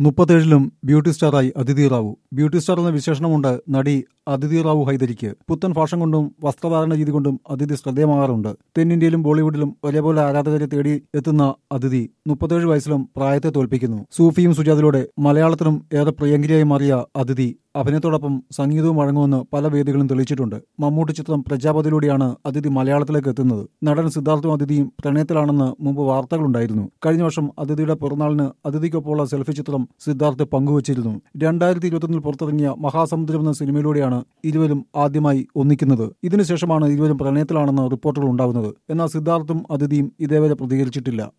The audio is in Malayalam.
37ലും ബ്യൂട്ടി സ്റ്റാറായി അദിതി റാവു. ബ്യൂട്ടി സ്റ്റാർ എന്ന വിശേഷണമുണ്ട് നടി അദിതി റാവു ഹൈദരിക്ക്. പുത്തൻ ഫാഷൻ കൊണ്ടും വസ്ത്രധാരണ രീതി കൊണ്ടും അദിതി ശ്രദ്ധേയമാകാറുണ്ട്. തെന്നിന്ത്യയിലും ബോളിവുഡിലും ഒരേപോലെ ആരാധകരെ തേടി എത്തുന്ന അദിതി 37 വയസ്സിലും പ്രായത്തെ തോൽപ്പിക്കുന്നു. സൂഫിയും സുജാതയിലൂടെ മലയാളത്തിലും ഏറെ പ്രിയങ്കരിയായി മാറിയ അദിതി അഭിനയത്തോടൊപ്പം സംഗീതവും വഴങ്ങുമെന്ന് പല വേദികളും തെളിയിച്ചിട്ടുണ്ട്. മമ്മൂട്ടി ചിത്രം പ്രജാപതിയിലൂടെയാണ് അദിതി മലയാളത്തിലേക്ക് എത്തുന്നത്. നടൻ സിദ്ധാർത്ഥും അദിതിയും പ്രണയത്തിലാണെന്ന് മുമ്പ് വാർത്തകളുണ്ടായിരുന്നു. കഴിഞ്ഞ വർഷം അദിതിയുടെ പിറന്നാളിന് അദിതിക്കൊപ്പമുള്ള സെൽഫി ചിത്രം സിദ്ധാർത്ഥ് പങ്കുവച്ചിരുന്നു. 2021 പുറത്തിറങ്ങിയ മഹാസമുദ്രം എന്ന സിനിമയിലൂടെയാണ് ഇരുവരും ആദ്യമായി ഒന്നിക്കുന്നത്. ഇതിനുശേഷമാണ് ഇരുവരും പ്രണയത്തിലാണെന്ന് റിപ്പോർട്ടുകൾ ഉണ്ടാകുന്നത്. എന്നാൽ സിദ്ധാർത്ഥും അദിതിയും ഇതേവരെ പ്രതികരിച്ചിട്ടില്ല.